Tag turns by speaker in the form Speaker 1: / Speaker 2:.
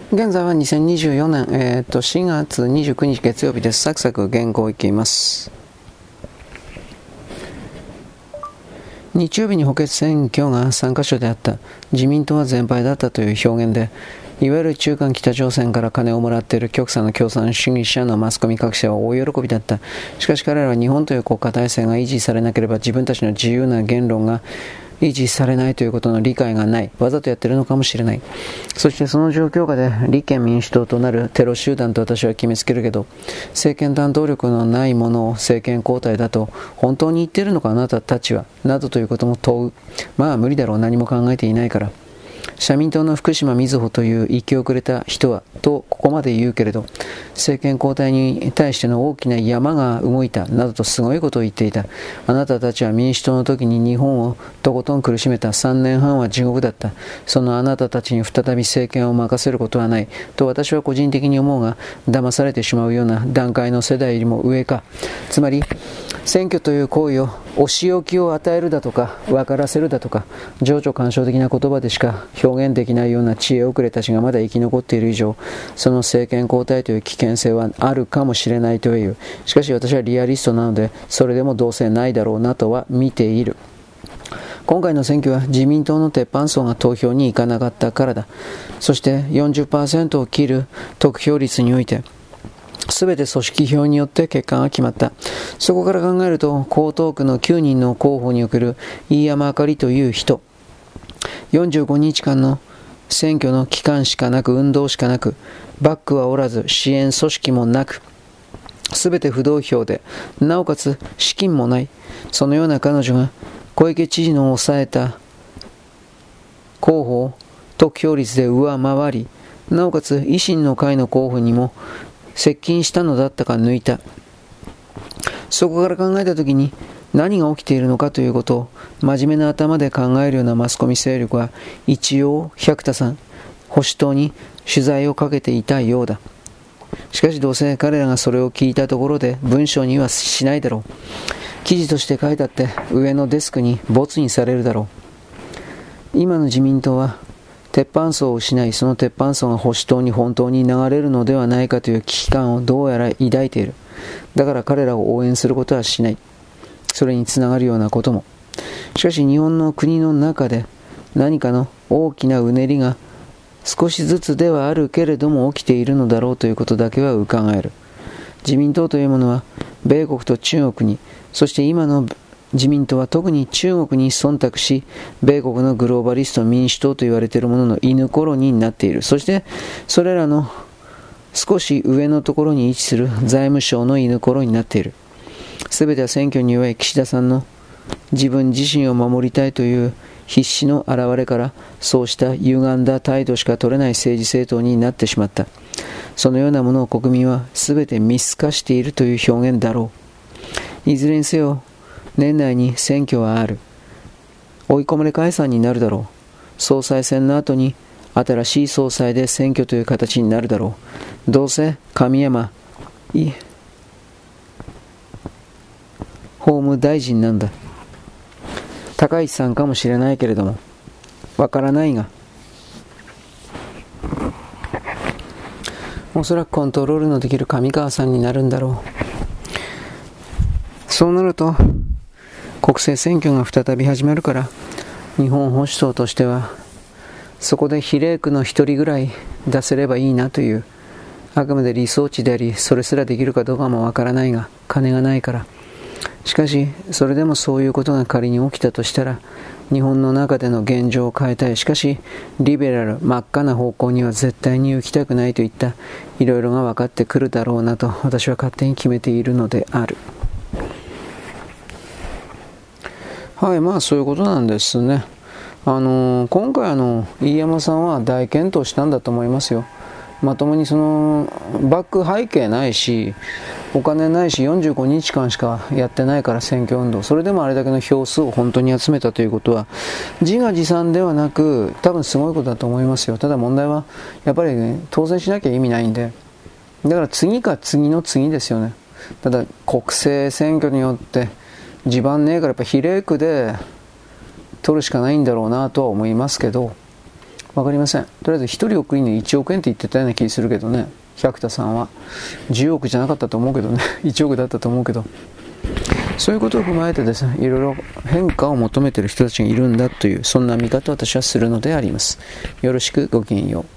Speaker 1: 現在は2024年、4月29日月曜日です。サクサク原稿いきます。日曜日に補欠選挙が3カ所であった。自民党は全敗だったという表現で、いわゆる中間北朝鮮から金をもらっている極左の共産主義者のマスコミ各社は大喜びだった。しかし彼らは日本という国家体制が維持されなければ自分たちの自由な言論が維持されないということの理解がない。わざとやっているのかもしれない。そしてその状況下で立憲民主党となるテロ集団と私は決めつけるけど、政権担当力のないものを政権交代だと本当に言っているのかあなたたちは、などということも問う。まあ無理だろう、何も考えていないから。社民党の福島みずほという生き遅れた人はとここまで言うけれど、政権交代に対しての大きな山が動いたなどとすごいことを言っていた。あなたたちは民主党の時に日本をとことん苦しめた。3年半は地獄だった。そのあなたたちに再び政権を任せることはないと私は個人的に思うが、騙されてしまうような段階の世代よりも上か。つまり選挙という行為をお仕置きを与えるだとか分からせるだとか情緒干渉的な言葉でしか表現できないような知恵遅れたちがまだ生き残っている以上、その政権交代という危険性はあるかもしれないという。しかし私はリアリストなので、それでもどうせないだろうなとは見ている。今回の選挙は自民党の鉄板層が投票に行かなかったからだ。そして 40% を切る得票率においてすべて組織票によって結果が決まった。そこから考えると、江東区の9人の候補における飯山あかりという人、45日間の選挙の期間しかなく、運動しかなく、バックはおらず、支援組織もなく、すべて不動票で、なおかつ資金もない。そのような彼女が小池知事の抑えた候補を得票率で上回り、なおかつ維新の会の候補にも接近したのだったか抜いた。そこから考えたときに何が起きているのかということを真面目な頭で考えるようなマスコミ勢力は一応百田さん、保守党に取材をかけていたようだ。しかしどうせ彼らがそれを聞いたところで文章にはしないだろう。記事として書いてあって上のデスクに没にされるだろう。今の自民党は鉄板層を失い、その鉄板層が保守党に本当に流れるのではないかという危機感をどうやら抱いている。だから彼らを応援することはしない。それにつながるようなことも。しかし日本の国の中で何かの大きなうねりが少しずつではあるけれども起きているのだろうということだけは伺える。自民党というものは米国と中国に、そして今の自民党は特に中国に忖度し、米国のグローバリスト民主党と言われているものの犬コロニーになっている。そしてそれらの少し上のところに位置する財務省の犬コロになっている。すべては選挙に弱い岸田さんの自分自身を守りたいという必死の表れから、そうした歪んだ態度しか取れない政治政党になってしまった。そのようなものを国民はすべて見透かしているという表現だろう。いずれにせよ年内に選挙はある。追い込まれ解散になるだろう。総裁選の後に新しい総裁で選挙という形になるだろう。どうせ神山法務大臣なんだ。高市さんかもしれないけれども、わからないが、おそらくコントロールのできる上川さんになるんだろう。そうなると国政選挙が再び始まるから、日本保守党としてはそこで比例区の一人ぐらい出せればいいなという、あくまで理想値であり、それすらできるかどうかもわからないが、金がないから。しかしそれでもそういうことが仮に起きたとしたら、日本の中での現状を変えたい。しかしリベラル真っ赤な方向には絶対に行きたくないといったいろいろが分かってくるだろうなと私は勝手に決めているのである。はい、まあそういうことなんですね。今回飯山さんは大健闘したんだと思いますよ。まともにそのバック背景ないし、お金ないし、45日間しかやってないから選挙運動。それでもあれだけの票数を本当に集めたということは自画自賛ではなく、多分すごいことだと思いますよ。ただ問題はやっぱり、当選しなきゃ意味ないんで、だから次か次の次ですよね。ただ国政選挙によって地盤ねえから、やっぱ比例区で取るしかないんだろうなとは思いますけど、 わかりません。とりあえず1人億に1億円って言ってたような気するけどね、百田さんは。10億じゃなかったと思うけどね、1億だったと思うけど。そういうことを踏まえてですね、いろいろ変化を求めている人たちがいるんだという、そんな見方を私はするのであります。よろしく、ごきげんよう。